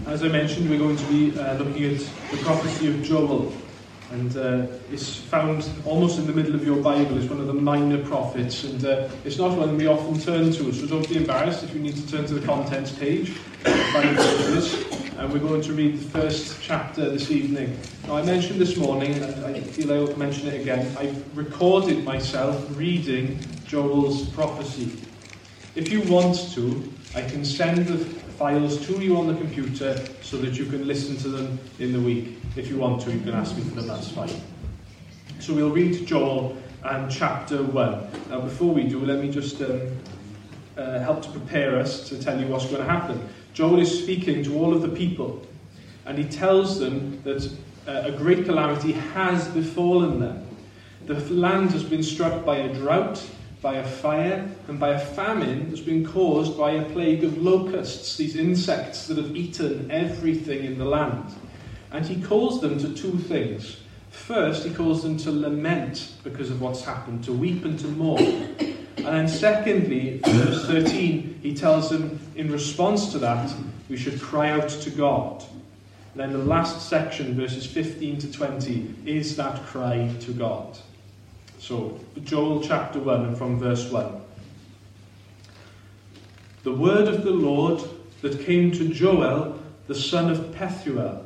As I mentioned, we're going to be looking at the prophecy of Joel, and it's found almost in the middle of your Bible. It's one of the minor prophets, and it's not one we often turn to, so don't be embarrassed if you need to turn to the contents page, find pages, and we're going to read the first chapter this evening. Now, I mentioned this morning, and I feel I will mention it again, I've recorded myself reading Joel's prophecy. If you want to, I can send the files to you on the computer so that you can listen to them in the week. If you want to, you can ask me for them, that's fine. So we'll read Joel and chapter 1. Now before we do, let me just help to prepare us to tell you what's going to happen. Joel is speaking to all of the people, and he tells them that a great calamity has befallen them. The land has been struck by a drought, by a fire, and by a famine that's been caused by a plague of locusts, these insects that have eaten everything in the land. And he calls them to two things. First, he calls them to lament because of what's happened, to weep and to mourn. And then secondly, verse 13, he tells them in response to that, we should cry out to God. And then the last section, verses 15 to 20, is that cry to God. So, Joel chapter 1 and from verse 1. The word of the Lord that came to Joel, the son of Pethuel.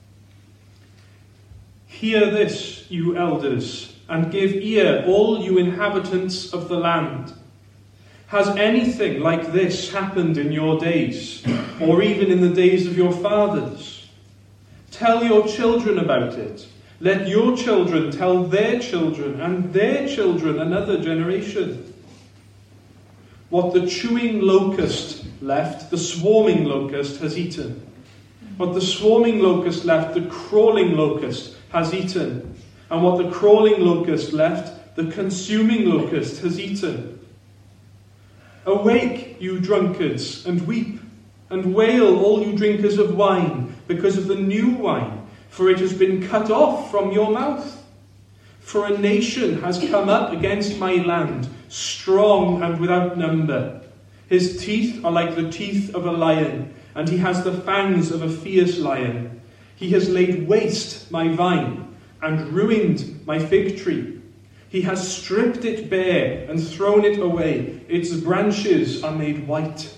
Hear this, you elders, and give ear, all you inhabitants of the land. Has anything like this happened in your days, or even in the days of your fathers? Tell your children about it. Let your children tell their children, and their children another generation. What the chewing locust left, the swarming locust has eaten. What the swarming locust left, the crawling locust has eaten. And what the crawling locust left, the consuming locust has eaten. Awake, you drunkards, and weep, and wail, all you drinkers of wine, because of the new wine. For it has been cut off from your mouth. For a nation has come up against my land, strong and without number. His teeth are like the teeth of a lion, and he has the fangs of a fierce lion. He has laid waste my vine, and ruined my fig tree. He has stripped it bare and thrown it away. Its branches are made white.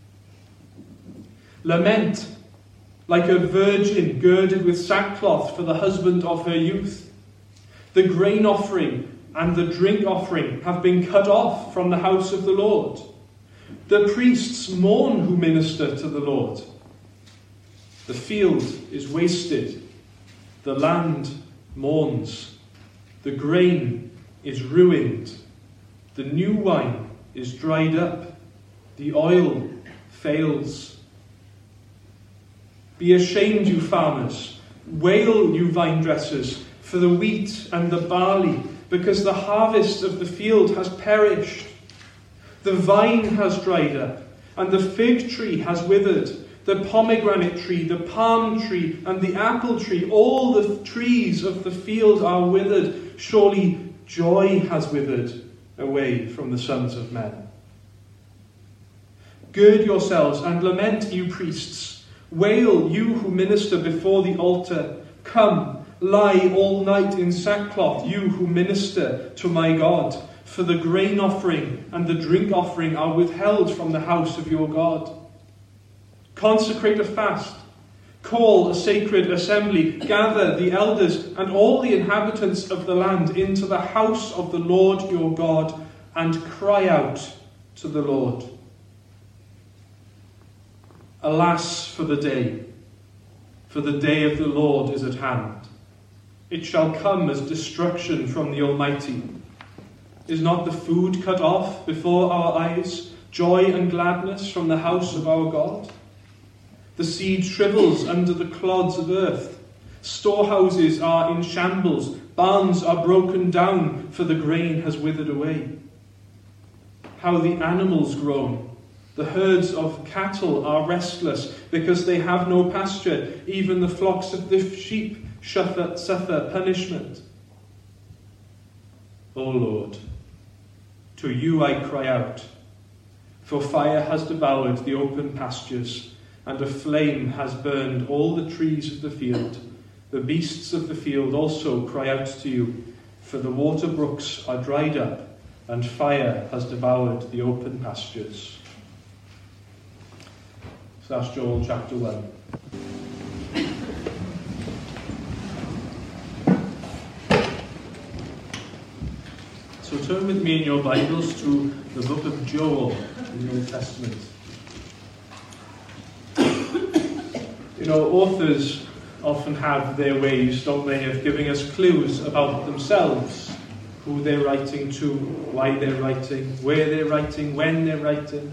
Lament, like a virgin girded with sackcloth for the husband of her youth. The grain offering and the drink offering have been cut off from the house of the Lord. The priests mourn who minister to the Lord. The field is wasted. The land mourns. The grain is ruined. The new wine is dried up. The oil fails. Be ashamed, you farmers. Wail, you vine dressers, for the wheat and the barley, because the harvest of the field has perished. The vine has dried up, and the fig tree has withered. The pomegranate tree, the palm tree, and the apple tree, all the trees of the field are withered. Surely joy has withered away from the sons of men. Gird yourselves and lament, you priests. Wail, you who minister before the altar. Come, lie all night in sackcloth, you who minister to my God. For the grain offering and the drink offering are withheld from the house of your God. Consecrate a fast. Call a sacred assembly. Gather the elders and all the inhabitants of the land into the house of the Lord your God, and cry out to the Lord. Alas for the day of the Lord is at hand. It shall come as destruction from the Almighty. Is not the food cut off before our eyes, joy and gladness from the house of our God? The seed shrivels under the clods of earth. Storehouses are in shambles. Barns are broken down, for the grain has withered away. How the animals groan. The herds of cattle are restless because they have no pasture. Even the flocks of the sheep suffer punishment. O Lord, to you I cry out, for fire has devoured the open pastures. and a flame has burned all the trees of the field. The beasts of the field also cry out to you, for the water brooks are dried up, and fire has devoured the open pastures. So that's Joel chapter 1. So turn with me in your Bibles to the book of Joel in the Old Testament. You know, authors often have their ways, don't they, of giving us clues about themselves, who they're writing to, why they're writing, where they're writing, when they're writing.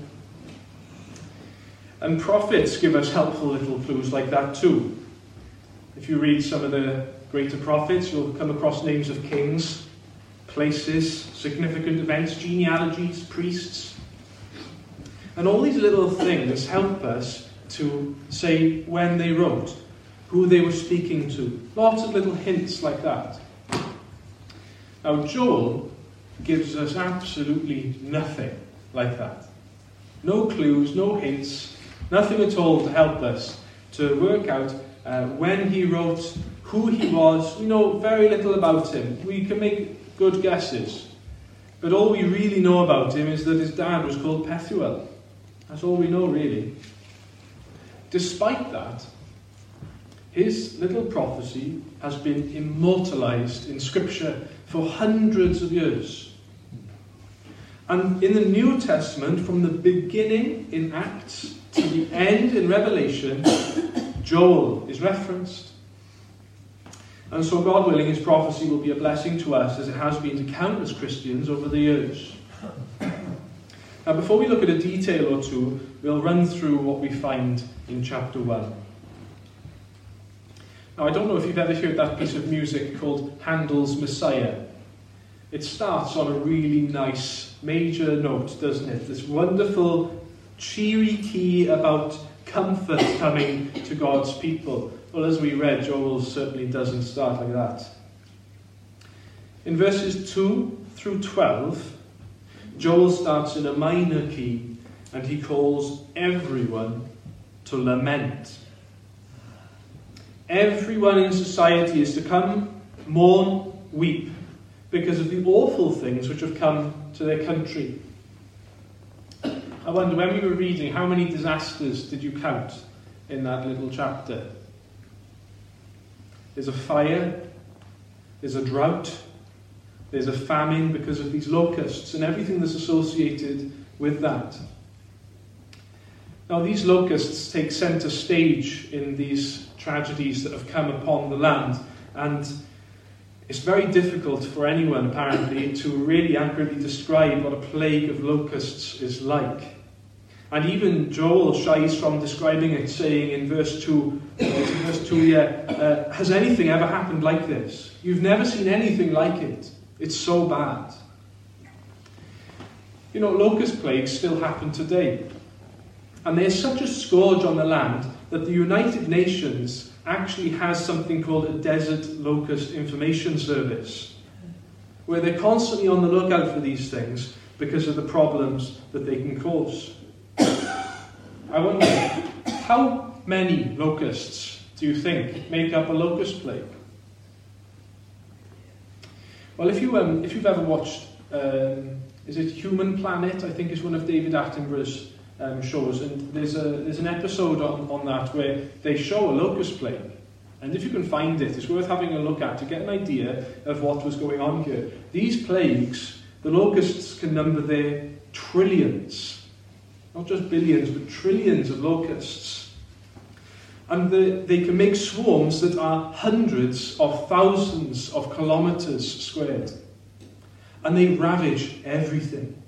And prophets give us helpful little clues like that too. If you read some of the greater prophets, you'll come across names of kings, places, significant events, genealogies, priests. And all these little things help us to say when they wrote, who they were speaking to. Lots of little hints like that. Now Joel gives us absolutely nothing like that. No clues, no hints, nothing at all to help us to work out when he wrote, who he was. We know very little about him. We can make good guesses. But all we really know about him is that his dad was called Pethuel. That's all we know, really. Despite that, his little prophecy has been immortalized in Scripture for hundreds of years. And in the New Testament, from the beginning in Acts to the end in Revelation, Joel is referenced. And so, God willing, his prophecy will be a blessing to us, as it has been to countless Christians over the years. Now, before we look at a detail or two, we'll run through what we find in chapter 1. Now, I don't know if you've ever heard that piece of music called Handel's Messiah. It starts on a really nice major note, doesn't it? This wonderful, cheery key about comfort coming to God's people. Well, as we read, Joel certainly doesn't start like that. In verses 2 through 12, Joel starts in a minor key, and he calls everyone to lament. Everyone in society is to come, mourn, weep, because of the awful things which have come to their country. I wonder, when we were reading, how many disasters did you count in that little chapter? There's a fire, there's a drought, there's a famine because of these locusts and everything that's associated with that. Now, these locusts take centre stage in these tragedies that have come upon the land, and it's very difficult for anyone, apparently, to really accurately describe what a plague of locusts is like. And even Joel shies from describing it, saying in verse 2, has anything ever happened like this? You've never seen anything like it. It's so bad. You know, locust plagues still happen today. And there's such a scourge on the land that the United Nations actually has something called a Desert Locust Information Service, where they're constantly on the lookout for these things because of the problems that they can cause. I wonder, how many locusts do you think make up a locust plague? Well, if you've ever watched, is it Human Planet? I think it's one of David Attenborough's shows, and there's an episode on that where they show a locust plague. And if you can find it, it's worth having a look at to get an idea of what was going on here. These plagues, the locusts can number their trillions, not just billions, but trillions of locusts. And they can make swarms that are hundreds of thousands of kilometres squared. And they ravage everything.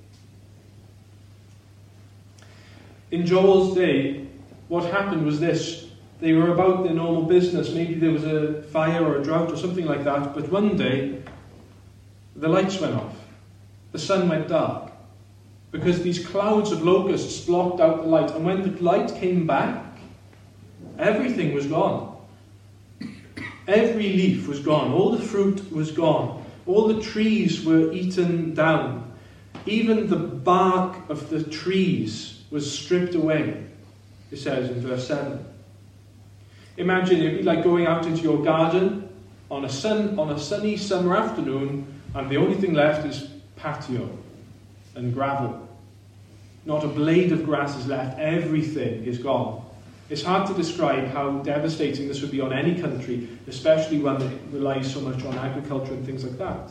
In Joel's day, what happened was this. They were about their normal business. Maybe there was a fire or a drought or something like that. But one day, the lights went off. The sun went dark. Because these clouds of locusts blocked out the light. And when the light came back, everything was gone. Every leaf was gone. All the fruit was gone. All the trees were eaten down. Even the bark of the trees was stripped away. it says in verse 7. Imagine it'd be like going out into your garden on a sunny summer afternoon, and the only thing left is patio and gravel. Not a blade of grass is left. Everything is gone. It's hard to describe how devastating this would be on any country, especially one that relies so much on agriculture and things like that.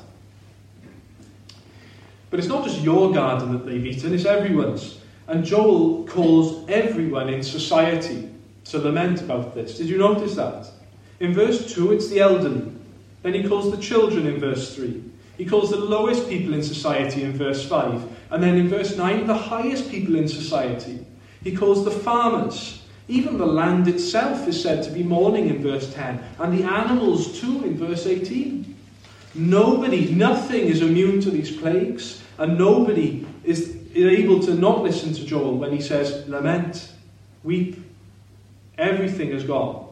But it's not just your garden that they've eaten, it's everyone's. And Joel calls everyone in society to lament about this. Did you notice that? In verse 2, it's the elderly. Then he calls the children in verse 3. He calls the lowest people in society in verse 5. And then in verse 9, the highest people in society. He calls the farmers. Even the land itself is said to be mourning in verse 10. And the animals too in verse 18. Nothing is immune to these plagues. And nobody is able to not listen to Joel when he says, lament, weep. Everything is gone.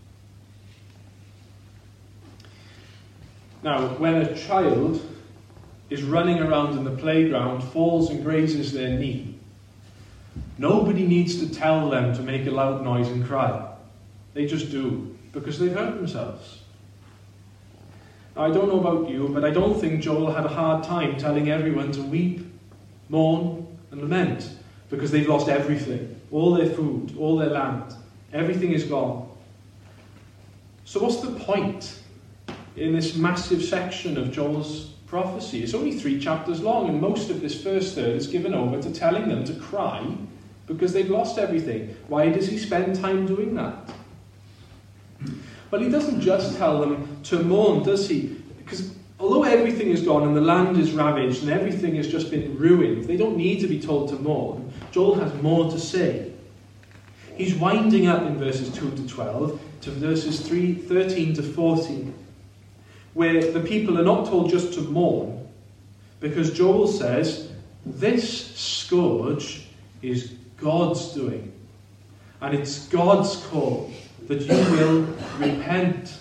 Now, when a child is running around in the playground, falls and grazes their knee, nobody needs to tell them to make a loud noise and cry. They just do, because they've hurt themselves. Now, I don't know about you, but I don't think Joel had a hard time telling everyone to weep, mourn, and lament, because they've lost everything. All their food, all their land. Everything is gone. So what's the point in this massive section of Joel's prophecy? It's only 3 chapters long, and most of this first third is given over to telling them to cry because they've lost everything. Why does he spend time doing that? Well, he doesn't just tell them to mourn, does he? Because although everything is gone and the land is ravaged and everything has just been ruined, they don't need to be told to mourn. Joel has more to say. He's winding up in verses 2 to 12 to verses 13 to 14, where the people are not told just to mourn, because Joel says, this scourge is God's doing, and it's God's call that you will repent.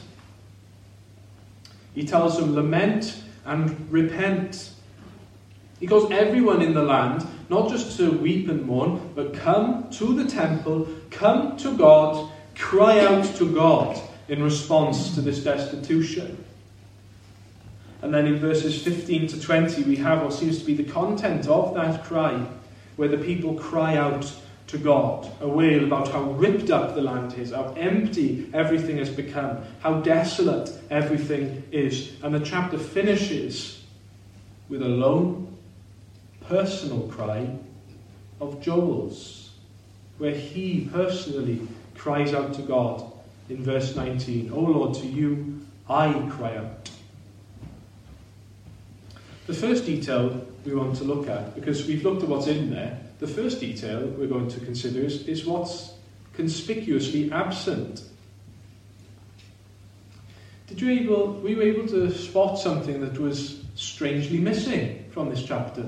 He tells them, lament and repent. He calls everyone in the land, not just to weep and mourn, but come to the temple, come to God, cry out to God in response to this destitution. And then in verses 15 to 20, we have what seems to be the content of that cry, where the people cry out to God, a wail about how ripped up the land is, how empty everything has become, how desolate everything is. And the chapter finishes with a lone, personal cry of Joel's, where he personally cries out to God in verse 19, O Lord, to you I cry out. The first detail we want to look at, because we've looked at what's in there, the first detail we're going to consider is what's conspicuously absent. Were you able to spot something that was strangely missing from this chapter?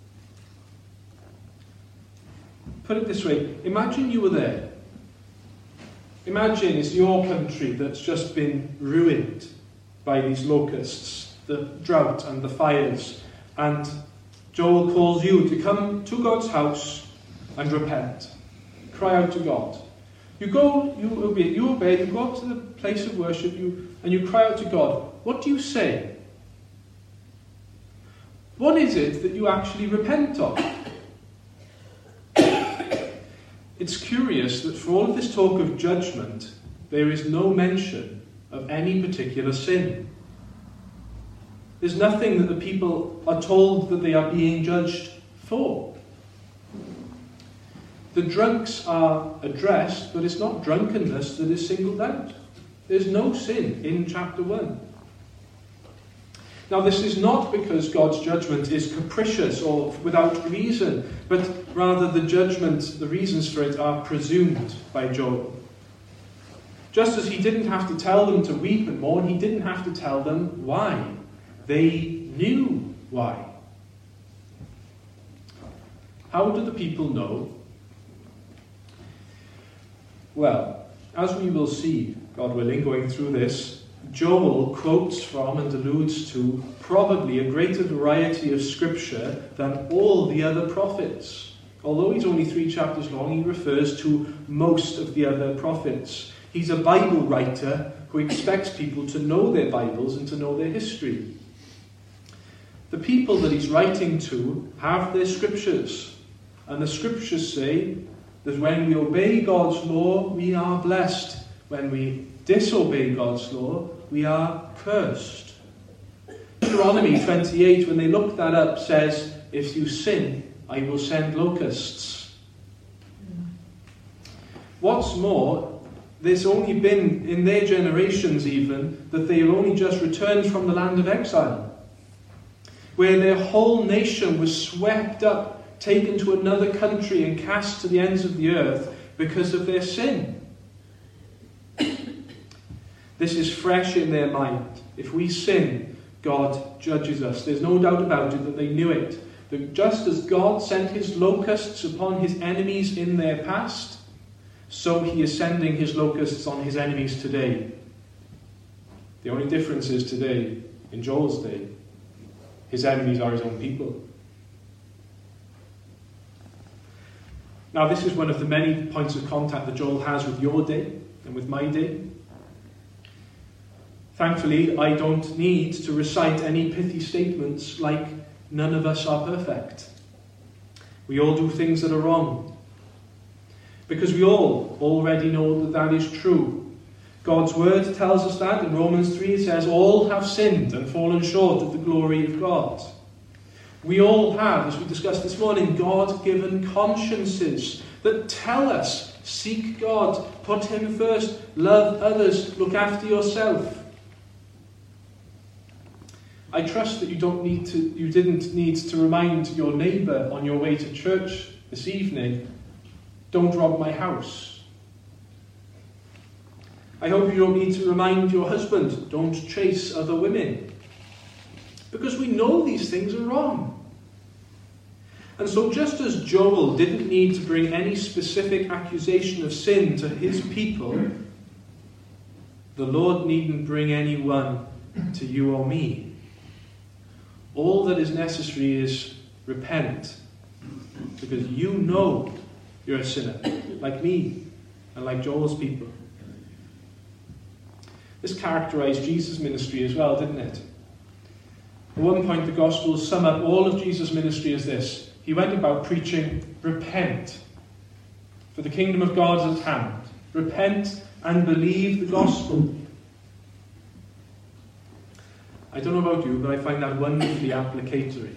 Put it this way, imagine you were there. Imagine it's your country that's just been ruined by these locusts, the drought and the fires, and Joel calls you to come to God's house and repent. Cry out to God. You obey, you go up to the place of worship, and you cry out to God. What do you say? What is it that you actually repent of? It's curious that for all of this talk of judgment, there is no mention of any particular sin. There's nothing that the people are told that they are being judged for. The drunks are addressed, but it's not drunkenness that is singled out. There's no sin in chapter 1. Now, this is not because God's judgment is capricious or without reason, but rather the reasons for it are presumed by Joel. Just as he didn't have to tell them to weep and mourn, he didn't have to tell them why. They knew why. How did the people know? Well, as we will see, God willing, going through this, Joel quotes from and alludes to probably a greater variety of scripture than all the other prophets. Although he's only 3 chapters long, he refers to most of the other prophets. He's a Bible writer who expects people to know their Bibles and to know their history. The people that he's writing to have their scriptures, and the scriptures say that when we obey God's law, we are blessed. When we disobey God's law, we are cursed. Deuteronomy 28, when they look that up, says, if you sin, I will send locusts. What's more, there's only been, in their generations even, that they have only just returned from the land of exile, where their whole nation was swept up, taken to another country and cast to the ends of the earth because of their sin. This is fresh in their mind. If we sin, God judges us. There's no doubt about it that they knew it. That just as God sent his locusts upon his enemies in their past, so he is sending his locusts on his enemies today. The only difference is today, in Joel's day, his enemies are his own people. Now, this is one of the many points of contact that Joel has with your day and with my day. Thankfully, I don't need to recite any pithy statements like, none of us are perfect. We all do things that are wrong. Because we all already know that that is true. God's word tells us that. In Romans 3 it says, all have sinned and fallen short of the glory of God. We all have, as we discussed this morning, God-given consciences that tell us, seek God, put him first, love others, look after yourself. I trust that you didn't need to remind your neighbour on your way to church this evening, don't rob my house. I hope you don't need to remind your husband, don't chase other women. Because we know these things are wrong. And so just as Joel didn't need to bring any specific accusation of sin to his people, the Lord needn't bring anyone to you or me. All that is necessary is repent, because you know you're a sinner, like me and like Joel's people. This characterized Jesus' ministry as well, didn't it? At one point, the Gospels sum up all of Jesus' ministry as this. He went about preaching, repent, for the kingdom of God is at hand. Repent and believe the gospel. I don't know about you, but I find that wonderfully applicatory.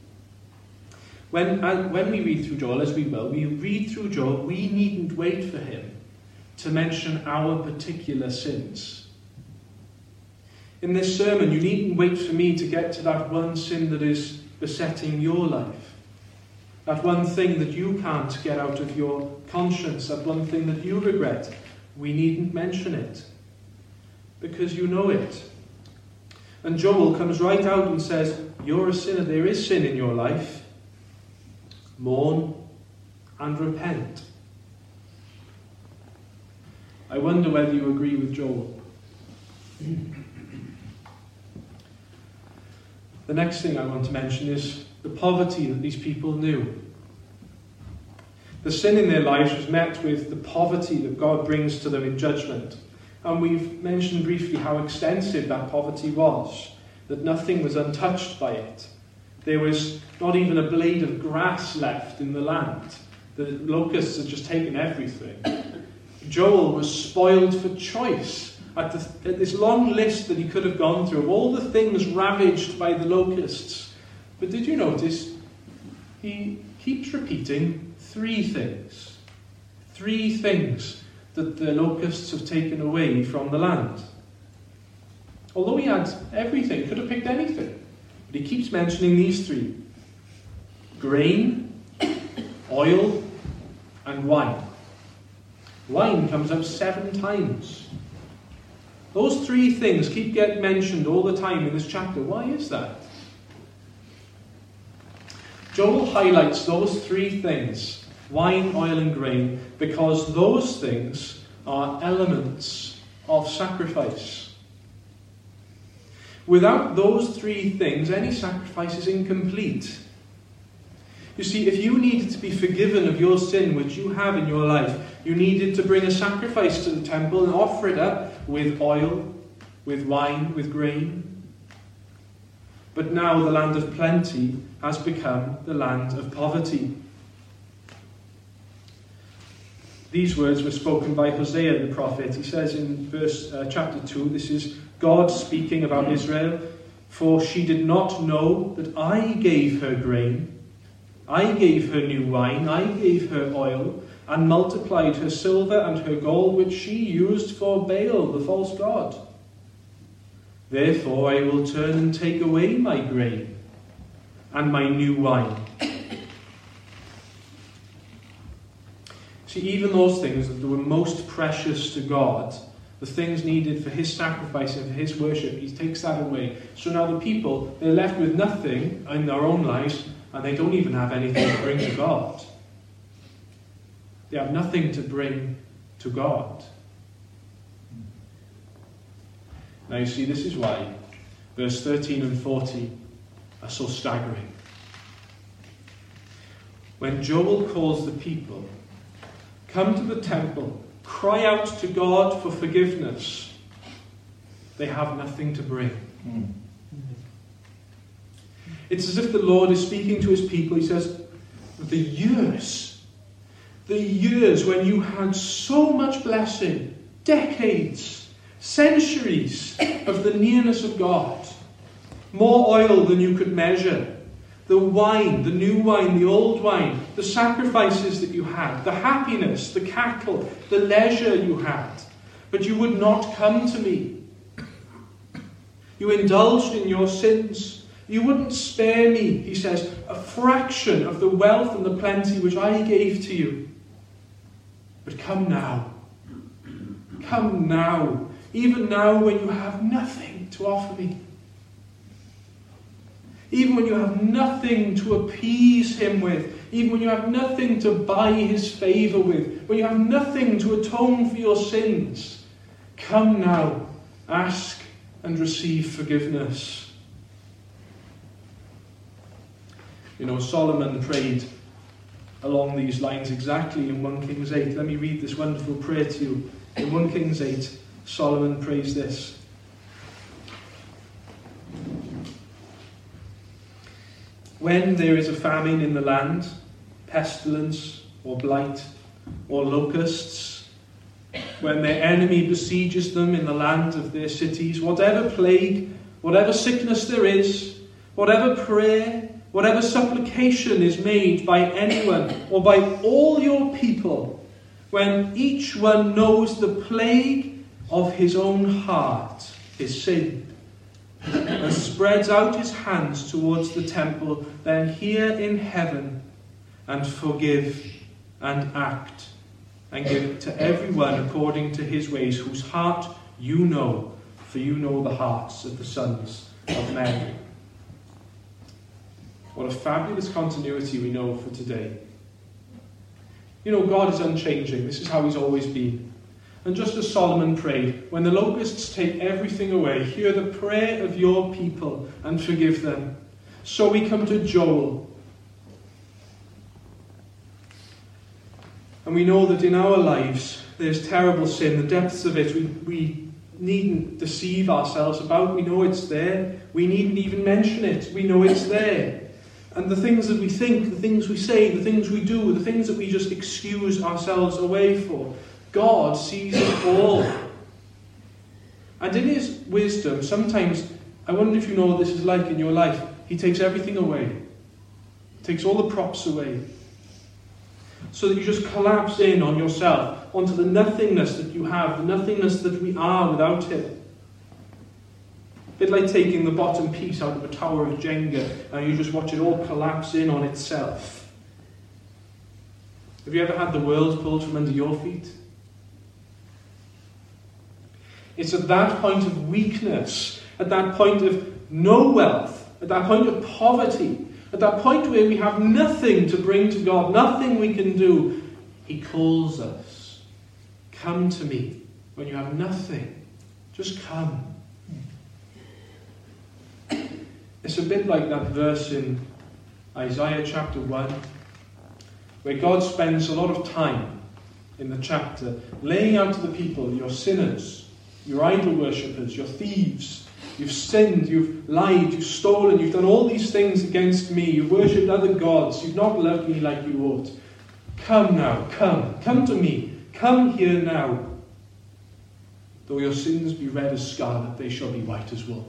When we read through Joel, as we will, we read through Joel, we needn't wait for him to mention our particular sins. In this sermon, you needn't wait for me to get to that one sin that is besetting your life. That one thing that you can't get out of your conscience, that one thing that you regret. We needn't mention it, because you know it. And Joel comes right out and says, you're a sinner, there is sin in your life. Mourn and repent. I wonder whether you agree with Joel. The next thing I want to mention is the poverty that these people knew. The sin in their lives was met with the poverty that God brings to them in judgment. And we've mentioned briefly how extensive that poverty was, that nothing was untouched by it. There was not even a blade of grass left in the land. The locusts had just taken everything. Joel was spoiled for choice at this long list that he could have gone through of all the things ravaged by the locusts. But did you notice he keeps repeating 3 things. 3 things that the locusts have taken away from the land. Although he had everything, he could have picked anything. But he keeps mentioning these 3. Grain, oil, and wine. Wine comes up 7 times. Those 3 things keep getting mentioned all the time in this chapter. Why is that? Joel highlights those 3 things, wine, oil, and grain, because those things are elements of sacrifice. Without those 3 things, any sacrifice is incomplete. You see, if you needed to be forgiven of your sin, which you have in your life, you needed to bring a sacrifice to the temple and offer it up with oil, with wine, with grain. But now the land of plenty has become the land of poverty. These words were spoken by Hosea the prophet. He says in chapter 2, this is God speaking about Israel, "For she did not know that I gave her grain, I gave her new wine, I gave her oil, and multiplied her silver and her gold, which she used for Baal, the false god. Therefore I will turn and take away my grain and my new wine." See, even those things that were most precious to God, the things needed for his sacrifice and for his worship, he takes that away. So now the people, they're left with nothing in their own lives, and they don't even have anything to bring to God. They have nothing to bring to God. Now you see, this is why verse 13 and 14 are so staggering. When Joel calls the people, "Come to the temple, cry out to God for forgiveness," they have nothing to bring. It's as if the Lord is speaking to his people. He says, the years when you had so much blessing, decades, centuries of the nearness of God, more oil than you could measure, the wine, the new wine, the old wine, the sacrifices that you had, the happiness, the cattle, the leisure you had, but you would not come to me. You indulged in your sins. You wouldn't spare me, he says, a fraction of the wealth and the plenty which I gave to you. But come now. Come now. Even now when you have nothing to offer me. Even when you have nothing to appease him with. Even when you have nothing to buy his favour with. When you have nothing to atone for your sins. Come now. Ask and receive forgiveness. You know, Solomon prayed along these lines exactly in 1 Kings 8. Let me read this wonderful prayer to you. In 1 Kings 8, Solomon prays this. "When there is a famine in the land, pestilence or blight or locusts, when their enemy besieges them in the land of their cities, whatever plague, whatever sickness there is, whatever prayer, whatever supplication is made by anyone or by all your people, when each one knows the plague of his own heart, his sin, and spreads out his hands towards the temple, then hear in heaven and forgive and act, and give to everyone according to his ways, whose heart you know, for you know the hearts of the sons of men." What a fabulous continuity we know for today. You know, God is unchanging. This is how he's always been. And just as Solomon prayed, when the locusts take everything away, hear the prayer of your people and forgive them. So we come to Joel. And we know that in our lives, there's terrible sin, the depths of it we needn't deceive ourselves about. We know it's there. We needn't even mention it. We know it's there. And the things that we think, the things we say, the things we do, the things that we just excuse ourselves away for, God sees it all. And in his wisdom, sometimes, I wonder if you know what this is like in your life, he takes everything away. Takes all the props away. So that you just collapse in on yourself, onto the nothingness that you have, the nothingness that we are without him. A bit like taking the bottom piece out of a tower of Jenga and you just watch it all collapse in on itself. Have you ever had the world pulled from under your feet? It's at that point of weakness, at that point of no wealth, at that point of poverty, at that point where we have nothing to bring to God, nothing we can do, he calls us. Come to me when you have nothing. Just come. It's a bit like that verse in Isaiah chapter 1, where God spends a lot of time in the chapter laying out to the people, you're sinners, you're idol worshippers, you're thieves, you've sinned, you've lied, you've stolen, you've done all these things against me, you've worshipped other gods, you've not loved me like you ought. Come now, come to me, come here now. Though your sins be red as scarlet, they shall be white as wool.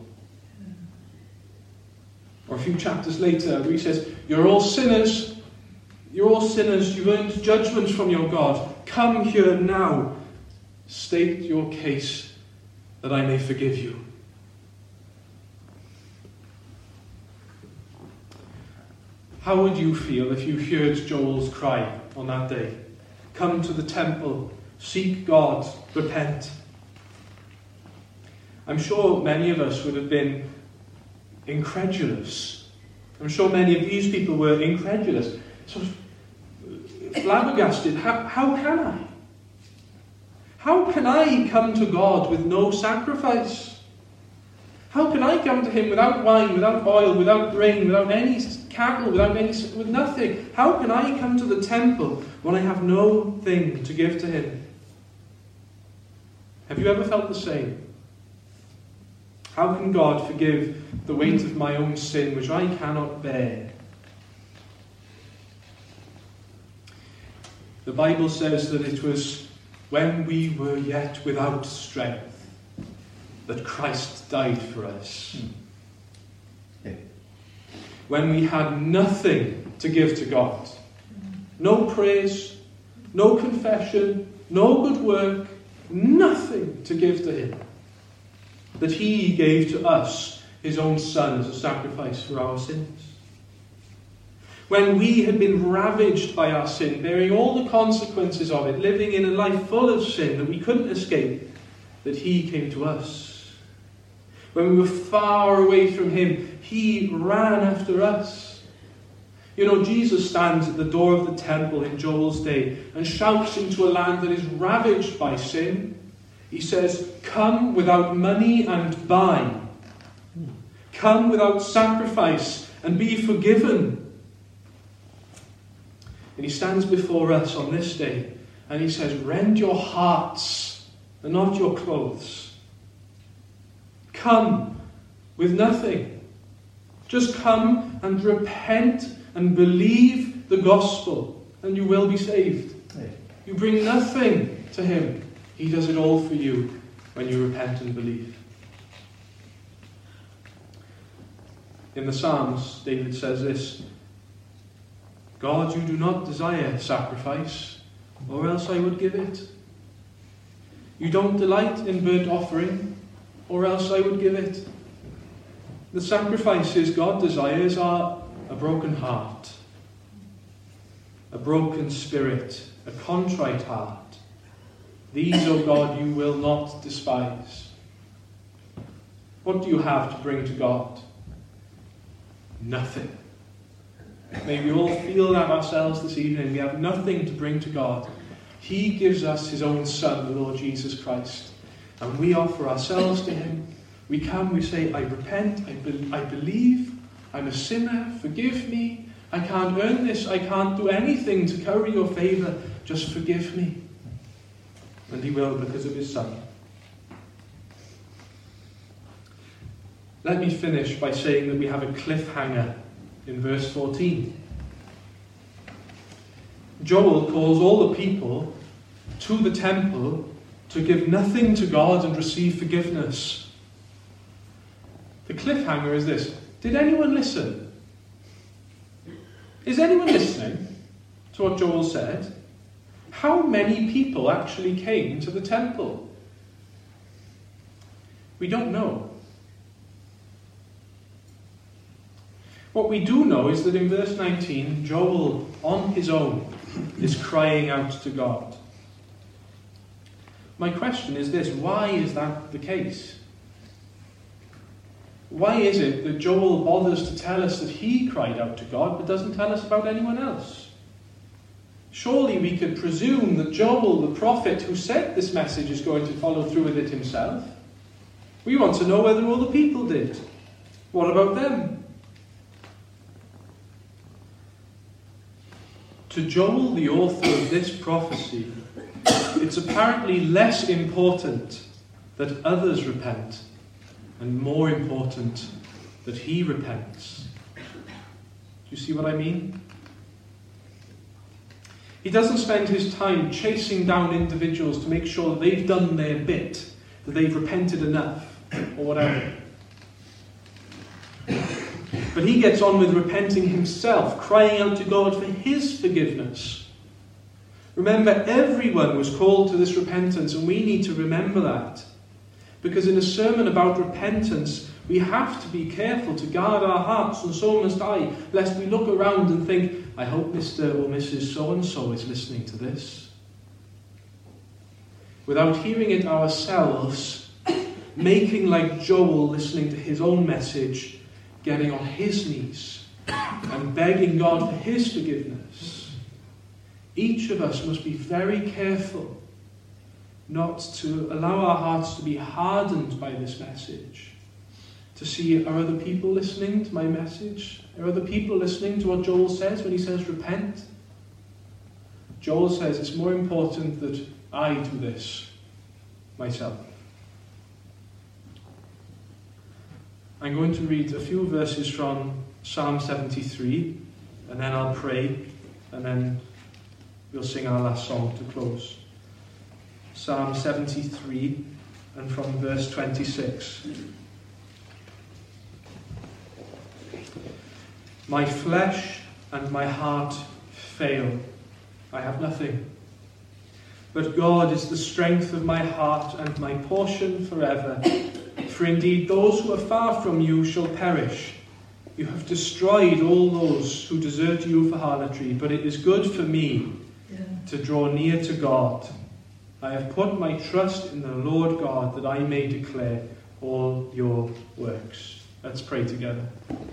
Or a few chapters later, where he says, you're all sinners, you've earned judgment from your God. Come here now, state your case that I may forgive you. How would you feel if you heard Joel's cry on that day? Come to the temple, seek God, repent. I'm sure many of us would have been incredulous. I'm sure many of these people were incredulous, sort of flabbergasted. How can I? How can I come to God with no sacrifice? How can I come to him without wine, without oil, without grain, without any cattle, with nothing? How can I come to the temple when I have no thing to give to him? Have you ever felt the same? How can God forgive the weight of my own sin, which I cannot bear? The Bible says that it was when we were yet without strength that Christ died for us. When we had nothing to give to God. No praise, no confession, no good work, nothing to give to him. That he gave to us his own Son as a sacrifice for our sins. When we had been ravaged by our sin, bearing all the consequences of it, living in a life full of sin that we couldn't escape, that he came to us. When we were far away from him, he ran after us. You know, Jesus stands at the door of the temple in Joel's day and shouts into a land that is ravaged by sin. He says, come without money and buy. Come without sacrifice and be forgiven. And he stands before us on this day and he says, rend your hearts and not your clothes. Come with nothing. Just come and repent and believe the gospel and you will be saved. You bring nothing to him. He does it all for you when you repent and believe. In the Psalms, David says this, God, you do not desire sacrifice, or else I would give it. You don't delight in burnt offering, or else I would give it. The sacrifices God desires are a broken heart, a broken spirit, a contrite heart. These, O God, you will not despise. What do you have to bring to God? Nothing. May we all feel that ourselves this evening. We have nothing to bring to God. He gives us his own Son, the Lord Jesus Christ. And we offer ourselves to him. We come, we say, I repent, I believe, I'm a sinner, forgive me. I can't earn this, I can't do anything to curry your favour, just forgive me. And he will because of his Son. Let me finish by saying that we have a cliffhanger in verse 14. Joel calls all the people to the temple to give nothing to God and receive forgiveness. The cliffhanger is this. Did anyone listen? Is anyone listening to what Joel said? How many people actually came to the temple? We don't know. What we do know is that in verse 19, Joel, on his own, is crying out to God. My question is this, why is that the case? Why is it that Joel bothers to tell us that he cried out to God, but doesn't tell us about anyone else? Surely we could presume that Joel, the prophet who sent this message, is going to follow through with it himself. We want to know whether all the people did. What about them? To Joel, the author of this prophecy, it's apparently less important that others repent, and more important that he repents. Do you see what I mean? He doesn't spend his time chasing down individuals to make sure that they've done their bit, that they've repented enough, or whatever. But he gets on with repenting himself, crying out to God for his forgiveness. Remember, everyone was called to this repentance, and we need to remember that. Because in a sermon about repentance, we have to be careful to guard our hearts, and so must I, lest we look around and think, I hope Mr. or Mrs. So-and-so is listening to this. Without hearing it ourselves, making like Joel listening to his own message, getting on his knees and begging God for his forgiveness. Each of us must be very careful not to allow our hearts to be hardened by this message. To see, are other people listening to my message? Are other people listening to what Joel says when he says repent? Joel says it's more important that I do this myself. I'm going to read a few verses from Psalm 73, and then I'll pray, and then we'll sing our last song to close. Psalm 73, and from verse 26. My flesh and my heart fail. I have nothing. But God is the strength of my heart and my portion forever. For indeed those who are far from you shall perish. You have destroyed all those who desert you for harlotry, but it is good for me to draw near to God. I have put my trust in the Lord God, that I may declare all your works. Let's pray together.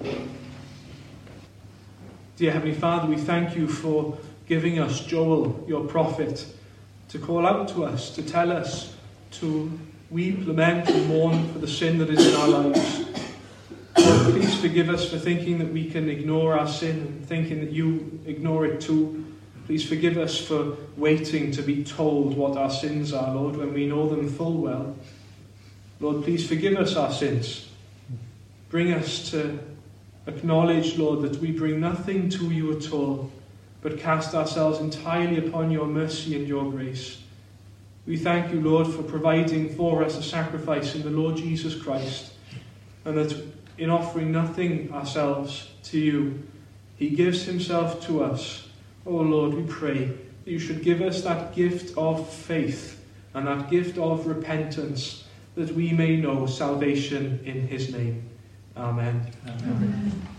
Dear Heavenly Father, we thank you for giving us Joel, your prophet, to call out to us, to tell us to weep, lament and mourn for the sin that is in our lives. Lord, please forgive us for thinking that we can ignore our sin and thinking that you ignore it too. Please forgive us for waiting to be told what our sins are, Lord, when we know them full well. Lord, please forgive us our sins. Bring us to acknowledge, Lord, that we bring nothing to you at all, but cast ourselves entirely upon your mercy and your grace. We thank you, Lord, for providing for us a sacrifice in the Lord Jesus Christ, and that in offering nothing ourselves to you, he gives himself to us. Oh Lord, we pray that you should give us that gift of faith and that gift of repentance, that we may know salvation in his name. Amen. Amen.